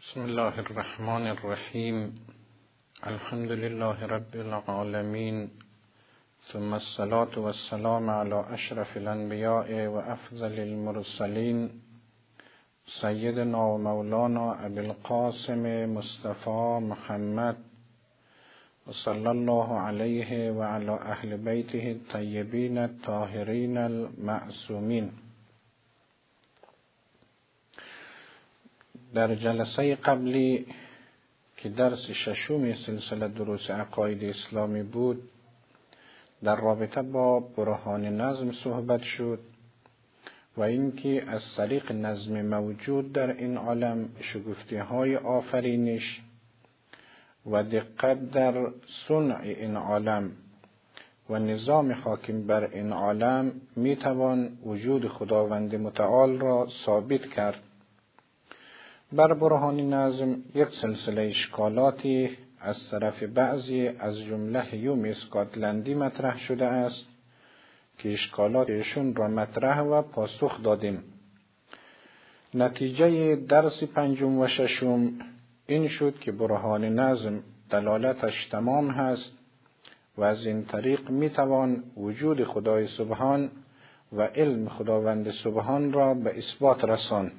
بسم الله الرحمن الرحیم. الحمد لله رب العالمین، ثم الصلاة والسلام على اشرف الانبیاء و افضل المرسلین، سیدنا و مولانا ابی القاسم مصطفى محمد و صلی الله علیه و علی اهل بیته الطیبین الطاهرین المعصومین. در جلسه قبلی که درس ششم سلسله دروس عقاید اسلامی بود، در رابطه با برهان نظم صحبت شد و اینکه از طریق نظم موجود در این عالم شگفتی‌های آفرینش و دقت در صنع این عالم و نظام حاکم بر این عالم میتوان وجود خداوند متعال را ثابت کرد. بر برهان نظم یک سلسله اشکالاتی از طرف بعضی از جمله هیوم اسکاتلندی مطرح شده است که اشکالاتشون را مطرح و پاسخ دادیم. نتیجه درس پنجم و ششم این شد که برهان نظم دلالتش تمام هست و از این طریق میتوان وجود خدای سبحان و علم خداوند سبحان را به اثبات رساند.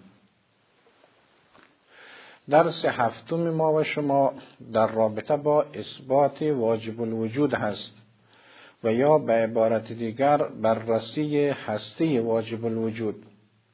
درس هفتم ما و شما در رابطه با اثبات واجب الوجود هست و یا به عبارت دیگر بررسی هستی واجب الوجود.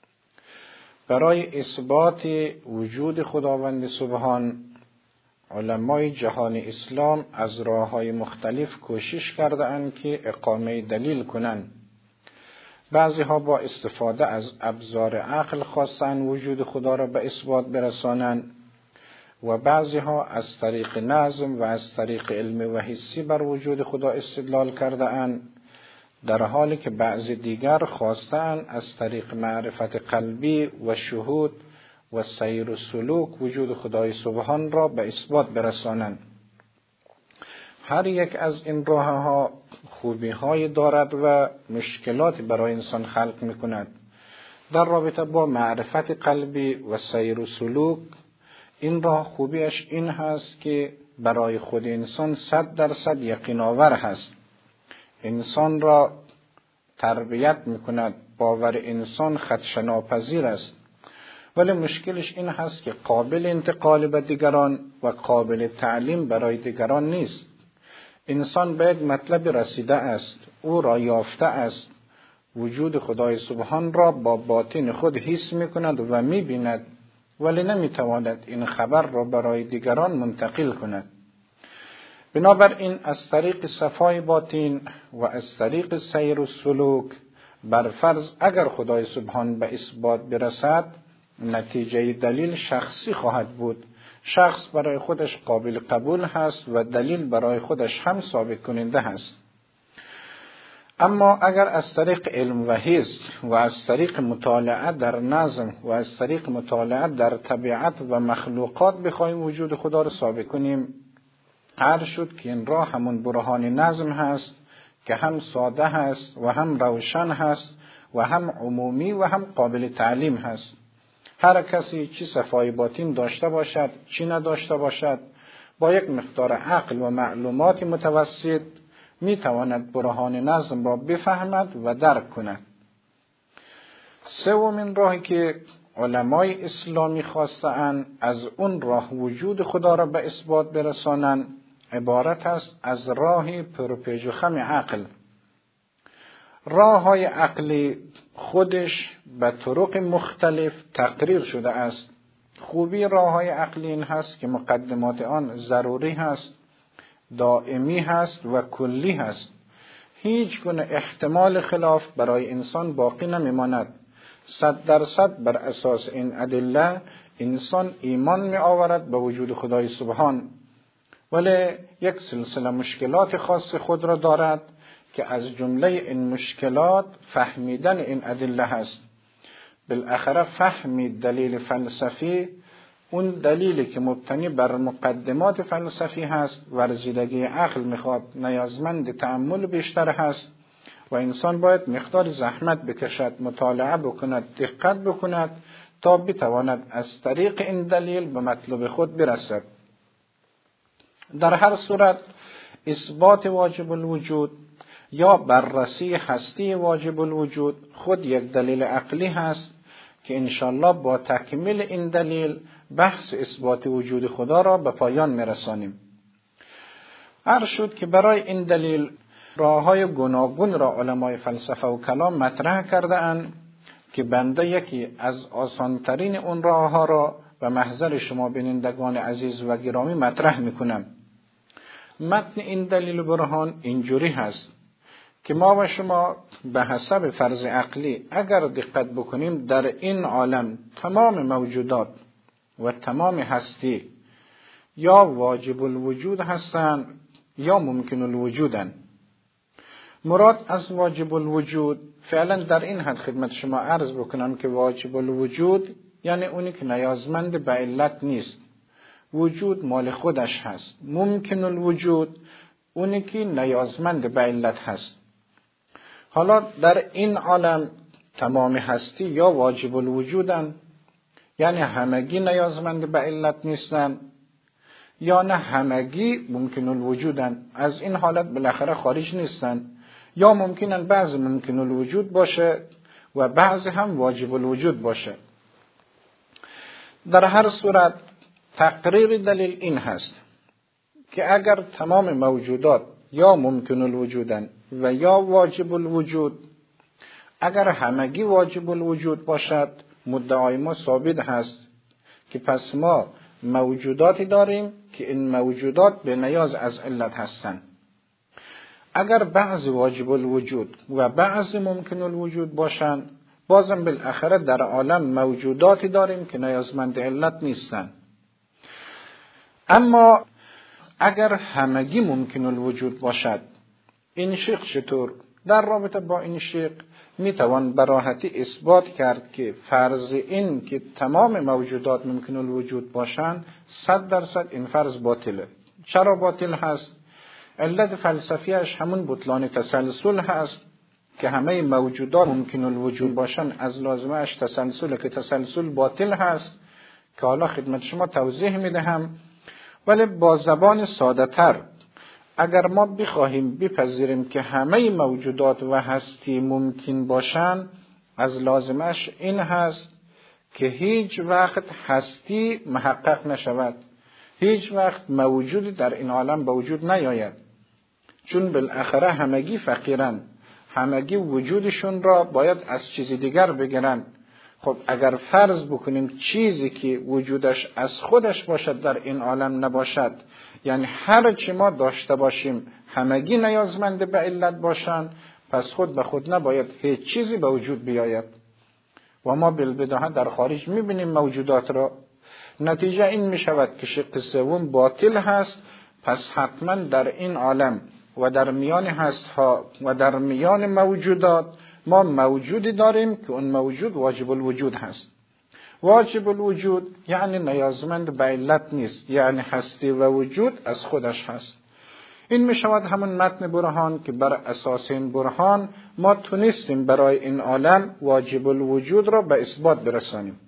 برای اثبات وجود خداوند سبحان علمای جهان اسلام از راه‌های مختلف کوشش کردند که اقامه دلیل کنند. بعضی ها با استفاده از ابزار عقل خواستند وجود خدا را به اثبات برسانند و بعضی ها از طریق نظم و از طریق علم و حسی بر وجود خدا استدلال کرده اند، در حالی که بعضی دیگر خواستند از طریق معرفت قلبی و شهود و سیر و سلوک وجود خدای سبحان را به اثبات برسانند. هر یک از این راه ها خوبی های دارد و مشکلاتی برای انسان خلق می کند. در رابطه با معرفت قلبی و سیر و سلوک، این راه خوبیش این هست که برای خود انسان 100% یقین آور هست. انسان را تربیت می کند، باور انسان خدشه‌ناپذیر است، ولی مشکلش این هست که قابل انتقال به دیگران و قابل تعلیم برای دیگران نیست. انسان به یک مطلب رسیده است، او را یافته است، وجود خدای سبحان را با باطن خود حس می کند و می بیند، ولی نمی تواند این خبر را برای دیگران منتقل کند. بنابراین از طریق صفای باطن و از طریق سیر و سلوک بر فرض اگر خدای سبحان به اثبات برسد، نتیجه دلیل شخصی خواهد بود. شخص برای خودش قابل قبول هست و دلیل برای خودش هم ثابت کننده هست. اما اگر از طریق علم و حس و از طریق مطالعه در نظم و از طریق مطالعه در طبیعت و مخلوقات بخوایم وجود خدا را ثابت کنیم، هر شد که این راه همون برهان نظم هست که هم ساده هست و هم روشن هست و هم عمومی و هم قابل تعلیم هست. هر کسی چی صفای باطن داشته باشد چی نداشته باشد، با یک مقدار عقل و معلومات متوسط می تواند برهان نظم را بفهمد و درک کند. سومین راهی که علمای اسلامی خواستند از اون راه وجود خدا را به اثبات برسانند عبارت است از راه پرپیچ و خم عقل. راه‌های عقلی خودش به طرق مختلف تقریر شده است. خوبی راه‌های عقلی این هست که مقدمات آن ضروری هست، دائمی هست و کلی هست. هیچ گونه احتمال خلاف برای انسان باقی نمیماند. 100% بر اساس این ادله انسان ایمان می آورد به وجود خدای سبحان، ولی یک سلسله مشکلات خاص خود را دارد که از جمله این مشکلات فهمیدن این ادله هست. بالاخره فهم دلیل فلسفی، اون دلیلی که مبتنی بر مقدمات فلسفی هست، ورزیدگی عقل میخواد، نیازمند تأمل بیشتر هست و انسان باید مقدار زحمت بکشد، مطالعه بکند، دقت بکند تا بتواند از طریق این دلیل به مطلوب خود برسد. در هر صورت اثبات واجب الوجود یا بررسی هستی واجب الوجود خود یک دلیل عقلی هست که انشالله با تکمیل این دلیل بحث اثبات وجود خدا را به پایان میرسانیم. عرض شد که برای این دلیل راه‌های گوناگون را علمای فلسفه و کلام مطرح کرده اند که بنده یکی از آسانترین اون راه‌ها را به محضر شما بینندگان عزیز و گرامی مطرح میکنم. متن این دلیل برهان اینجوری هست که ما و شما به حسب فرض عقلی اگر دقت بکنیم در این عالم تمام موجودات و تمام هستی یا واجب الوجود هستند یا ممکن الوجودند. مراد از واجب الوجود فعلا در این حد خدمت شما عرض بکنم که واجب الوجود یعنی اونی که نیازمند به علت نیست، وجود مال خودش هست. ممکن الوجود اونی که نیازمند به علت هست. حالا در این عالم تمام هستی یا واجب الوجودن، یعنی همگی نیازمند به علت نیستن، یا نه همگی ممکن الوجودن، از این حالت بالاخره خارج نیستن، یا ممکنن بعض ممکن الوجود باشه و بعض هم واجب الوجود باشه. در هر صورت تقریر دلیل این هست که اگر تمام موجودات یا ممکن الوجودن و یا واجب الوجود، اگر همگی واجب الوجود باشد مدعای ما ثابت هست که پس ما موجوداتی داریم که این موجودات به نیاز از علت هستند. اگر بعض واجب الوجود و بعض ممکن الوجود باشند بازم بالاخره در عالم موجوداتی داریم که نیازمند علت نیستند. اما اگر همگی ممکن الوجود باشد، این شق چطور؟ در رابطه با این شق میتوان به راحتی اثبات کرد که فرض این که تمام موجودات ممکن الوجود باشند 100% این فرض باطله. چرا باطل هست؟ علت فلسفیش همون بطلان تسلسل هست که همه موجودات ممکن الوجود باشند از لازمه اش تسلسل، که تسلسل باطل هست که حالا خدمت شما توضیح میدهم. ولی با زبان ساده تر اگر ما بخواهیم بپذیریم که همه موجودات و هستی ممکن باشند، از لازمش این هست که هیچ وقت هستی محقق نشود، هیچ وقت موجودی در این عالم به وجود نیاید، چون بالاخره همگی فقیرن، همگی وجودشون را باید از چیزی دیگر بگیرن. خب اگر فرض بکنیم چیزی که وجودش از خودش باشد در این عالم نباشد، یعنی هر چی ما داشته باشیم همگی نیازمند به علت باشند، پس خود به خود نباید هیچ چیزی به وجود بیاید. و ما بالبداهه در خارج میبینیم موجودات را. نتیجه این میشود که شق سوم باطل هست. پس حتما در این عالم و در میان هستها و در میان موجودات ما موجودی داریم که اون موجود واجب الوجود هست. واجب الوجود یعنی نیازمند به علت نیست، یعنی هستی و وجود از خودش هست. این می شود همون متن برهان که بر اساس این برهان ما تونستیم برای این عالم واجب الوجود را به اثبات برسانیم.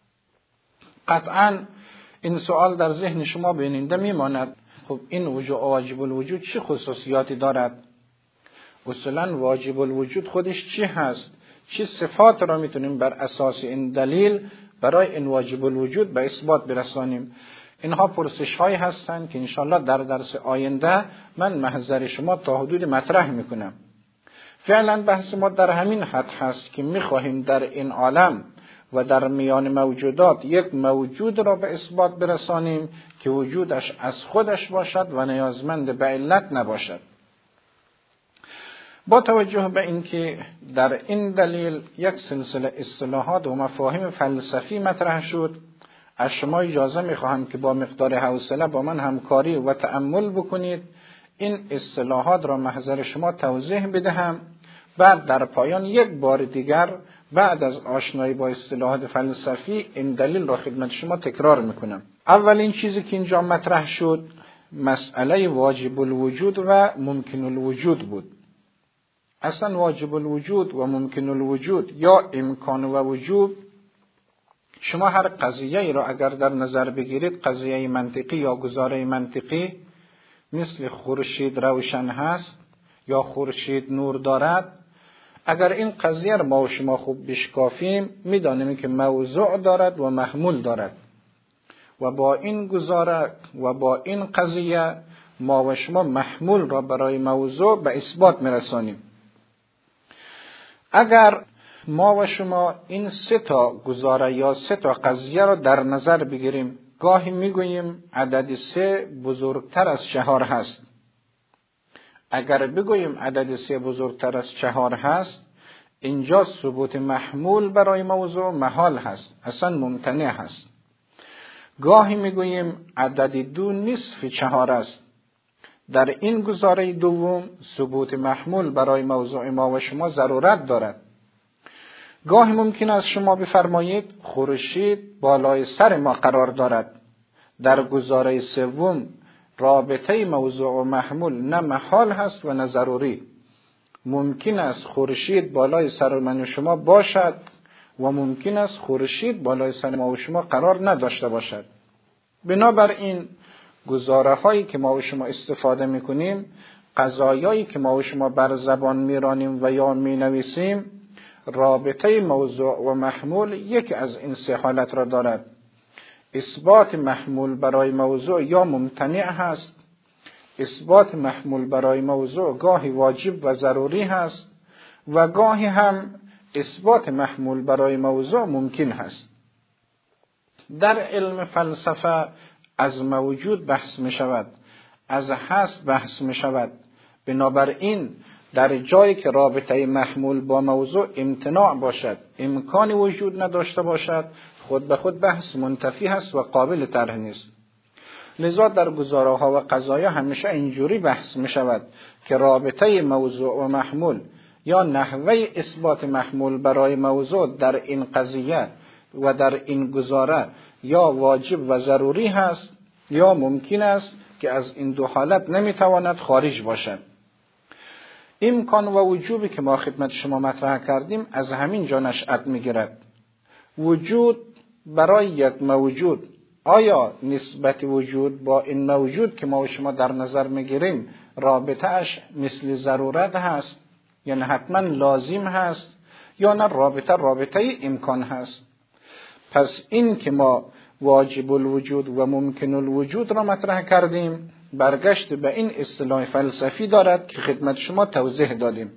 قطعاً این سوال در ذهن شما بیننده می ماند، خب این واجب الوجود چه خصوصیاتی دارد؟ اصولاً واجب الوجود خودش چی هست؟ چه صفات را میتونیم بر اساس این دلیل برای این واجب الوجود به اثبات برسانیم؟ اینها پرسش هایی هستند که انشالله در درس آینده من محضر شما تا حدود مطرح میکنم. فعلا بحث ما در همین حد هست که میخواهیم در این عالم و در میان موجودات یک موجود را به اثبات برسانیم که وجودش از خودش باشد و نیازمند به علت نباشد. با توجه به اینکه در این دلیل یک سلسله اصطلاحات و مفاهیم فلسفی مطرح شد، از شما اجازه میخواهم که با مقدار حوصله با من همکاری و تأمل بکنید، این اصطلاحات را محضر شما توضیح بدهم. بعد در پایان یک بار دیگر بعد از آشنایی با اصطلاحات فلسفی این دلیل را خدمت شما تکرار میکنم. اولین چیزی که اینجا مطرح شد مسئله واجب الوجود و ممکن الوجود بود. اصلا واجب الوجود و ممکن الوجود یا امکان و وجود شما هر قضیه ای را اگر در نظر بگیرید، قضیه منطقی یا گزاره منطقی، مثل خورشید روشن هست یا خورشید نور دارد، اگر این قضیه را ما و شما خوب بشکافیم می‌دانیم که موضوع دارد و محمول دارد و با این گزاره و با این قضیه ما و شما محمول را برای موضوع به اثبات می‌رسانیم. اگر ما و شما این 3 تا گزاره یا 3 تا قضیه را در نظر بگیریم، گاهی میگوییم عدد 3 بزرگتر از 4 هست. اگر بگوییم عدد 3 بزرگتر از 4 هست، اینجا ثبوت محمول برای موضوع محال هست، اصلا ممتنع هست. گاهی میگوییم عدد 2 نصف 4 است. در این گزاره دوم ثبوت محمول برای موضوع ما و شما ضرورت دارد. گاهی ممکن است شما بفرمایید خورشید بالای سر ما قرار دارد. در گزاره سوم رابطه موضوع و محمول نه محال هست و نه ضروری. ممکن است خورشید بالای سر من و شما باشد و ممکن است خورشید بالای سر ما و شما قرار نداشته باشد. بنابراین گزاره هایی که ما و شما استفاده میکنیم، قضایایی که ما و شما بر زبان میرانیم و یا مینویسیم، رابطه موضوع و محمول یکی از این 3 حالت را دارد. اثبات محمول برای موضوع یا ممتنع هست، اثبات محمول برای موضوع گاهی واجب و ضروری هست و گاهی هم اثبات محمول برای موضوع ممکن هست. در علم فلسفه از موجود بحث می شود، از هست بحث می شود. بنابراین در جایی که رابطه محمول با موضوع امتناع باشد، امکانی وجود نداشته باشد، خود به خود بحث منتفی هست و قابل طرح نیست. لذا در گزاره ها و قضایا همیشه اینجوری بحث می شود که رابطه موضوع و محمول یا نحوه اثبات محمول برای موضوع در این قضیه و در این گزاره یا واجب و ضروری هست یا ممکن است که از این 2 حالت نمیتواند خارج باشد. امکان و وجوبی که ما خدمت شما مطرح کردیم از همین جا نشأت میگیرد. وجود برای یک موجود، آیا نسبت وجود با این موجود که ما و شما در نظر میگیریم رابطه اش مثل ضرورت هست، یعنی حتما لازم هست، یا نه رابطه امکان هست؟ پس این که ما واجب الوجود و ممکن الوجود را مطرح کردیم برگشت به این اصطلاح فلسفی دارد که خدمت شما توضیح دادیم.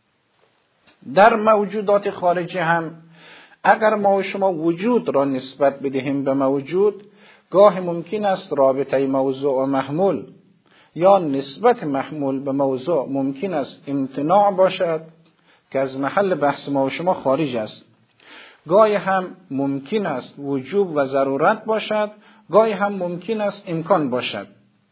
در موجودات خارجی هم اگر ما و شما وجود را نسبت بدهیم به موجود، گاه ممکن است رابطه موضوع و محمول یا نسبت محمول به موضوع ممکن است امتناع باشد که از محل بحث ما و شما خارج است. گاهی هم ممکن است وجوب و ضرورت باشد، گاهی هم ممکن است امکان باشد.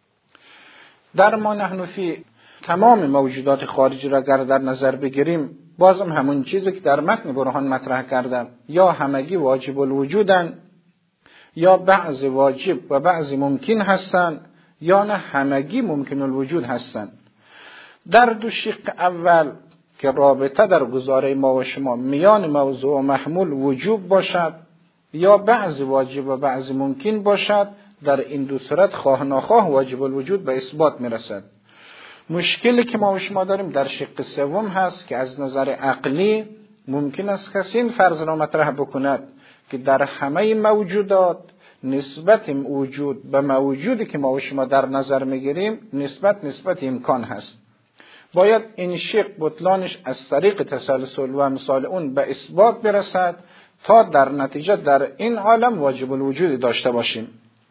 در ما نحن فی تمام موجودات خارجی را اگر در نظر بگیریم، بازم همون چیزی که در متن برهان مطرح کردم، یا همگی واجب الوجودن، یا بعض واجب و بعض ممکن هستند، یا نه همگی ممکن الوجود هستند. در 2 شق اول که رابطه در گزاره ما و شما میان موضوع و محمول وجوب باشد یا بعض واجب و بعض ممکن باشد، در این 2 صورت خواه ناخواه واجب الوجود به اثبات میرسد. مشکلی که ما و شما داریم در شق سوم هست که از نظر عقلی ممکن است کسی این فرض را مطرح بکند که در همه موجودات نسبت وجود به موجودی که ما و شما در نظر میگیریم نسبت امکان هست. باید این شق بطلانش از طریق تسلسل و امثال اون به اثبات برسد تا در نتیجه در این عالم واجب الوجود داشته باشیم.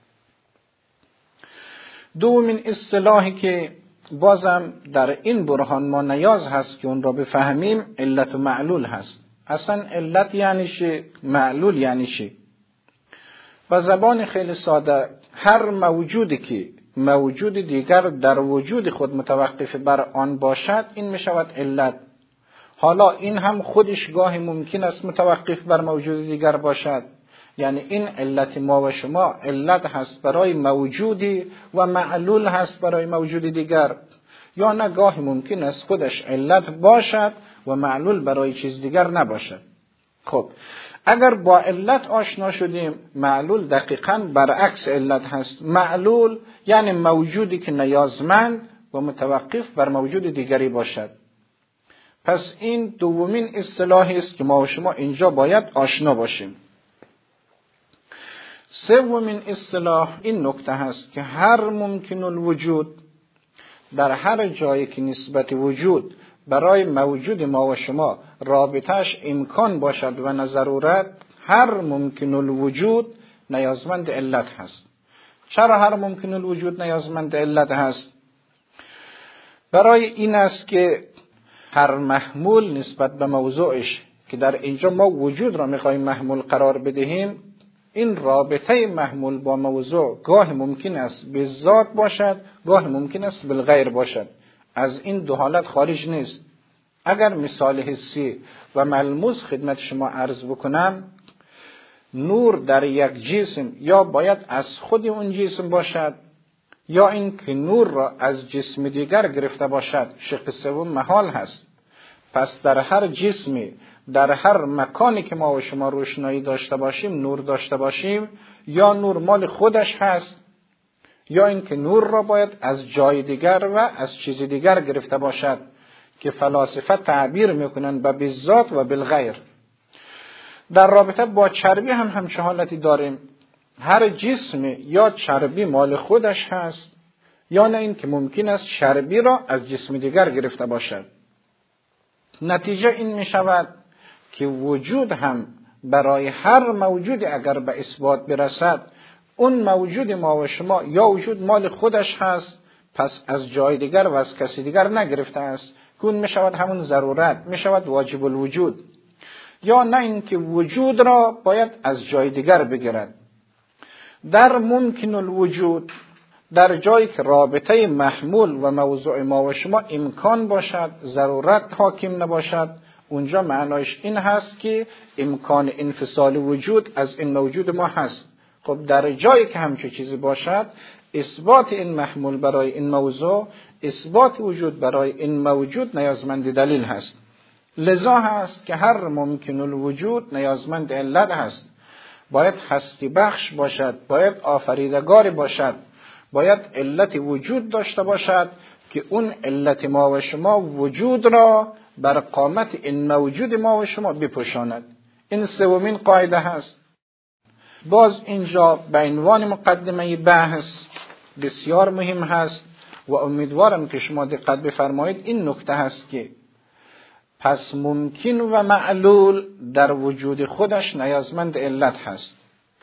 دومین اصطلاحی که بازم در این برهان ما نیاز هست که اون را بفهمیم علت و معلول هست. اصلا علت یعنی چی؟ معلول یعنی چی؟ با زبان خیلی ساده، هر موجودی که موجود دیگر در وجود خود متوقف بر آن باشد این می شود علت. حالا این هم خودش گاهی ممکن است متوقف بر موجود دیگر باشد، یعنی این علت ما و شما علت هست برای موجودی و معلول هست برای موجود دیگر، یا نه گاهی ممکن است خودش علت باشد و معلول برای چیز دیگر نباشد. خب اگر با علت آشنا شدیم، معلول دقیقاً برعکس علت هست. معلول یعنی موجودی که نیازمند و متوقف بر موجود دیگری باشد. پس این دومین اصطلاحی است که ما و شما اینجا باید آشنا باشیم. سومین اصطلاح این نکته هست که هر ممکن الوجود، در هر جایی که نسبت وجود برای موجود ما و شما رابطهش امکان باشد و نه ضرورت، هر ممکن الوجود نیازمند علت هست. چرا هر ممکن الوجود نیازمند علت هست؟ برای این است که هر محمول نسبت به موضوعش که در اینجا ما وجود را میخوایم محمول قرار بدهیم، این رابطه محمول با موضوع گاه ممکن است به ذات باشد، گاه ممکن است بالغیر باشد. از این دو حالت خارج نیست. اگر مثال حسی و ملموس خدمت شما عرض بکنم، نور در یک جسم یا باید از خود اون جسم باشد یا این که نور را از جسم دیگر گرفته باشد. شق سوم محال هست. پس در هر جسمی، در هر مکانی که ما و شما روشنایی داشته باشیم، نور داشته باشیم، یا نور مال خودش هست یا این که نور را باید از جای دیگر و از چیز دیگر گرفته باشد که فلاسفه تعبیر میکنن به بالذات و بالغیر. در رابطه با چربی هم همچه حالتی داریم. هر جسم یا چربی مال خودش هست یا نه این که ممکن است چربی را از جسم دیگر گرفته باشد. نتیجه این می شود که وجود هم برای هر موجودی اگر به اثبات برسد، اون موجود ما و شما یا وجود مال خودش هست، پس از جای دیگر و از کسی دیگر نگرفته است، که اون می شود همون ضرورت، می شود واجب الوجود. یا نه اینکه وجود را باید از جای دیگر بگیرد. در ممکن الوجود، در جایی که رابطه محمول و موضوع ما و شما امکان باشد، ضرورت حاکم نباشد، اونجا معنایش این هست که امکان انفصال وجود از این موجود ما هست. خب در جایی که همچون چیزی باشد، اثبات این محمول برای این موضوع، اثبات وجود برای این موجود نیازمند دلیل هست. لذا هست که هر ممکن الوجود نیازمند علت هست. باید هستی بخش باشد، باید آفریدگاری باشد، باید علت وجود داشته باشد که اون علت ما و شما وجود را بر قامت این موجود ما و شما بپوشاند. این سومین قاعده هست. باز اینجا به عنوان مقدمه بحث بسیار مهم هست و امیدوارم که شما دقت بفرمایید. این نکته هست که پس ممکن و معلول در وجود خودش نیازمند علت هست.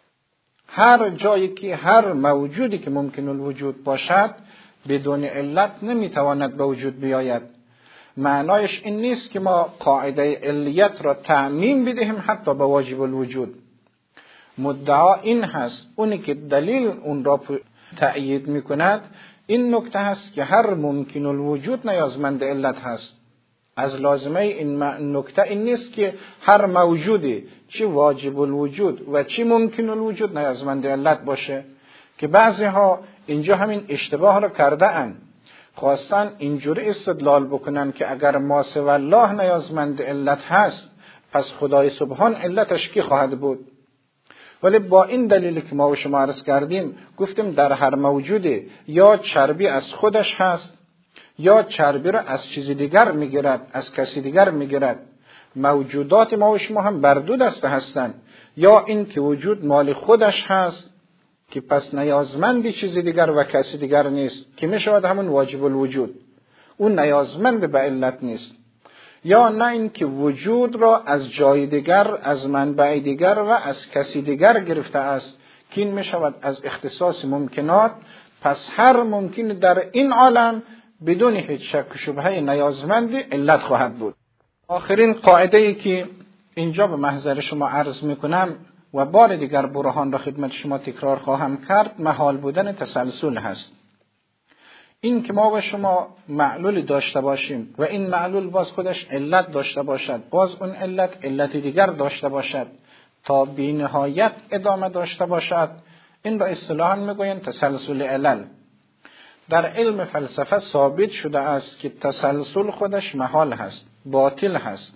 هر جایی که هر موجودی که ممکن الوجود باشد بدون علت نمیتواند به وجود بیاید. معنایش این نیست که ما قاعده علیت را تعمیم بدهیم حتی به واجب الوجود. مدعا این هست، اونی که دلیل اون را تأیید میکند این نکته هست که هر ممکن الوجود نیازمند علت هست. از لازمه این نکته این نیست که هر موجودی چی واجب الوجود و چی ممکن الوجود نیازمند علت باشه، که بعضی ها اینجا همین اشتباه را کرده اند. خواستن اینجوری استدلال بکنن که اگر ما سوی الله نیازمند علت هست، پس خدای سبحان علتش کی خواهد بود؟ ولی با این دلیلی که ما و شما عرض کردیم، گفتیم در هر موجودی یا چربی از خودش هست یا چربی را از چیز دیگر میگیرد، از کسی دیگر میگیرد. موجودات ما و شما هم بر دو دسته هستند. یا این که وجود مال خودش هست که پس نیازمندی چیز دیگر و کسی دیگر نیست، که میشود همون واجب الوجود، اون نیازمند به علت نیست. یا نه این که وجود را از جای دیگر، از منبع دیگر و از کسی دیگر گرفته است، که این میشود از اختصاص ممکنات. پس هر ممکن در این عالم بدون هیچ شک و شبهه نیازمند علت خواهد بود. آخرین قاعده ای که اینجا به محضر شما عرض میکنم و بار دیگر برهان را خدمت شما تکرار خواهم کرد، محال بودن تسلسل هست. این که ما و شما معلولی داشته باشیم و این معلول باز خودش علت داشته باشد، باز اون علت دیگر داشته باشد تا بی نهایت ادامه داشته باشد، این را اصطلاحاً میگویند تسلسل علل. در علم فلسفه ثابت شده است که تسلسل خودش محال هست، باطل هست.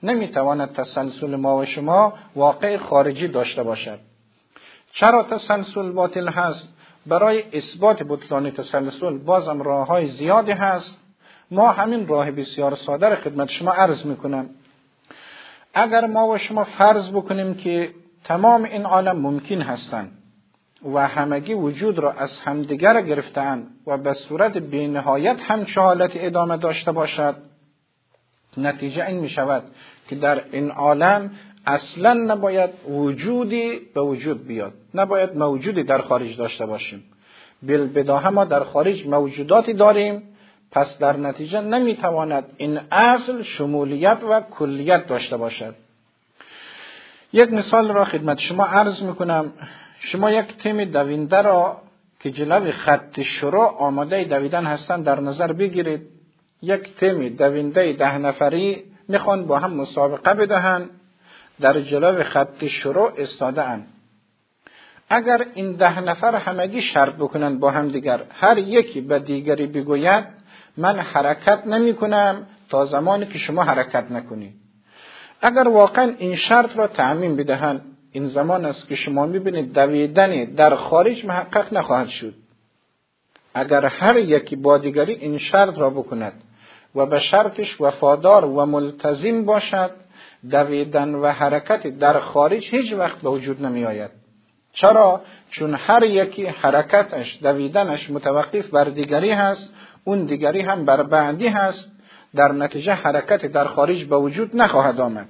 نمیتواند تسلسل ما و شما واقع خارجی داشته باشد. چرا تسلسل باطل هست؟ برای اثبات بطلان تسلسل بازم راه‌های زیادی هست. ما همین راه بسیار ساده را خدمت شما عرض میکنم. اگر ما و شما فرض بکنیم که تمام این عالم ممکن هستند و همگی وجود را از همدیگر گرفته‌اند و به صورت بی‌نهایت همچه حالت ادامه داشته باشد، نتیجه این می شود که در این عالم اصلا نباید وجودی به وجود بیاد، نباید موجودی در خارج داشته باشیم. بالبداهه ما در خارج موجوداتی داریم، پس در نتیجه نمیتواند این اصل شمولیت و کلیت داشته باشد. یک مثال را خدمت شما عرض میکنم. شما یک تیم دوینده را که جلوی خط شروع آماده دویدن هستند در نظر بگیرید. یک تیم دوینده 10 نفری میخوان با هم مسابقه بدهند، در جلوی خط شروع ایستاده اند. اگر این 10 نفر همگی شرط بکنند با هم دیگر، هر یکی به دیگری بگوید من حرکت نمی کنم تا زمانی که شما حرکت نکنی. اگر واقعا این شرط را تعمیم بدهند، این زمان است که شما میبینید دویدن در خارج محقق نخواهد شد. اگر هر یکی با دیگری این شرط را بکند و به شرطش وفادار و ملتزم باشد، دویدن و حرکت در خارج هیچ وقت به وجود نمی آید. چرا؟ چون هر یکی حرکتش، دویدنش متوقف بر دیگری هست، اون دیگری هم بر بعدی هست، در نتیجه حرکت در خارج به وجود نخواهد آمد.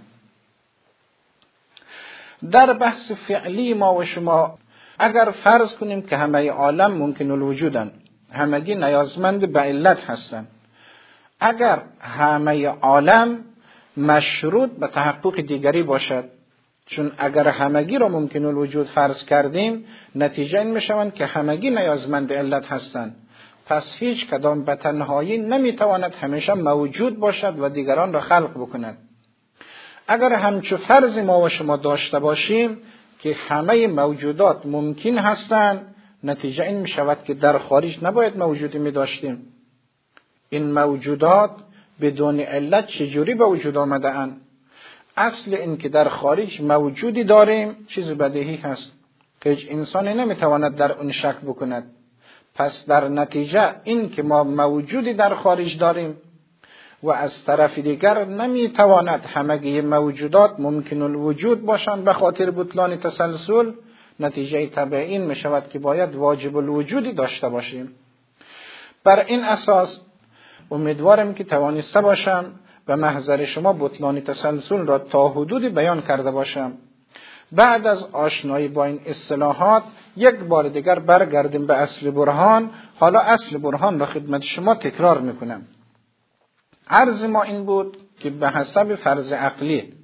در بحث فعلی ما و شما اگر فرض کنیم که همه عالم ممکن الوجودن، همگی نیازمند به علت هستند، اگر همه عالم مشروط به تحقق دیگری باشد، چون اگر همگی را ممکن الوجود فرض کردیم، نتیجه این میشوند که همگی نیازمند علت هستند، پس هیچ کدام به تنهایی نمیتواند همیشه موجود باشد و دیگران را خلق بکند. اگر همچو فرض ما و شما داشته باشیم که همه موجودات ممکن هستند، نتیجه این میشود که در خارج نباید موجودی می داشتیم. این موجودات بدون علت چجوری به وجود آمده اند؟ اصل این که در خارج موجودی داریم چیز بدیهی هست که هیچ انسانی نمیتواند در اون شک بکند. پس در نتیجه این که ما موجودی در خارج داریم و از طرف دیگر نمیتواند همگی موجودات ممکن الوجود باشند به خاطر بطلان تسلسل، نتیجه طبیعی این میشود که باید واجب الوجودی داشته باشیم. بر این اساس امیدوارم که توانسته باشم به محضر شما بطلان تسلسل را تا حدودی بیان کرده باشم. بعد از آشنایی با این اصطلاحات یک بار دیگر برگردیم به اصل برهان. حالا اصل برهان را خدمت شما تکرار میکنم. عرض ما این بود که به حسب فرض عقلی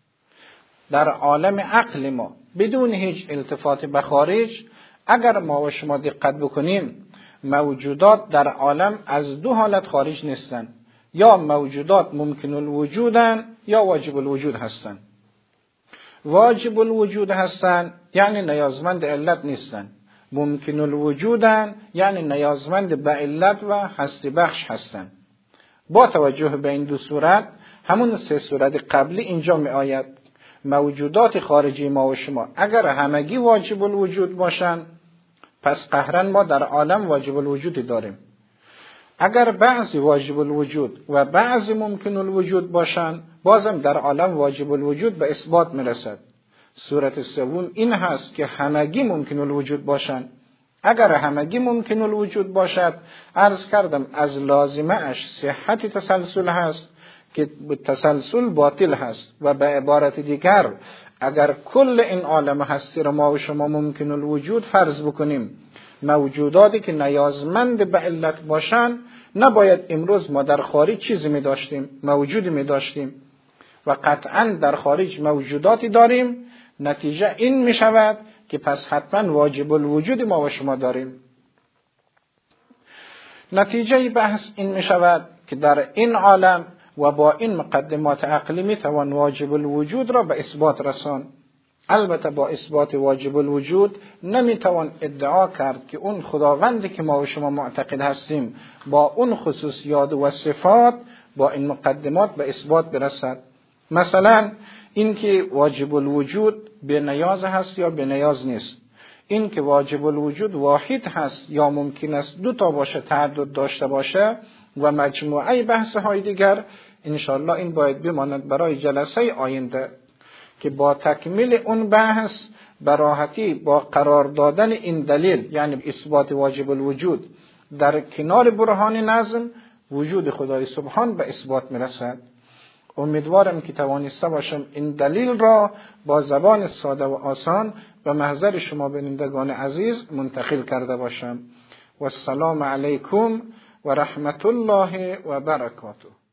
در عالم عقل ما بدون هیچ التفات به خارج، اگر ما و شما دقت بکنیم، موجودات در عالم از دو حالت خارج نیستند. یا موجودات ممکن الوجودن یا واجب الوجود هستند. واجب الوجود هستند یعنی نیازمند علت نیستند. ممکن الوجودن یعنی نیازمند به علت و هستی بخش هستند. با توجه به این دو صورت، همون 3 صورت قبلی اینجا می آید. موجودات خارجی ما و شما اگر همگی واجب الوجود باشند، پس قهرا ما در عالم واجب الوجودی داریم. اگر بعضی واجب الوجود و بعضی ممکن الوجود باشند، بازم در عالم واجب الوجود به اثبات میرسد. صورت سوم این هست که همگی ممکن الوجود باشند. اگر همگی ممکن الوجود باشد، عرض کردم از لازمه اش صحت تسلسل هست که تسلسل باطل هست. و به عبارت دیگر، اگر کل این عالم هستی را ما و شما ممکن الوجود فرض بکنیم، موجوداتی که نیازمند به علت باشند، نباید امروز ما در خارج چیزی می داشتیم، موجودی می داشتیم و قطعا در خارج موجوداتی داریم. نتیجه این می شود که پس حتما واجب الوجود ما و شما داریم. نتیجه بحث این می شود که در این عالم و با این مقدمات عقلی می توان واجب الوجود را به اثبات رساند. البته با اثبات واجب الوجود نمی توان ادعا کرد که اون خداوندی که ما و شما معتقد هستیم با اون خصوصیات و صفات با این مقدمات به اثبات برسد. مثلا این که واجب الوجود به نیاز هست یا به نیاز نیست، این که واجب الوجود واحد هست یا ممکن است 2 تا باشه، تعدد داشته باشه و مجموعه بحث های دیگر، انشاءالله این باید بماند برای جلسه آینده که با تکمیل اون بحث براحتی با قرار دادن این دلیل، یعنی اثبات واجب الوجود در کنار برهان نظم، وجود خدای سبحان به اثبات میرسد. امیدوارم که توانسته باشم این دلیل را با زبان ساده و آسان به محضر شما بینندگان عزیز منتقل کرده باشم. و السلام علیکم و رحمت الله و برکاته.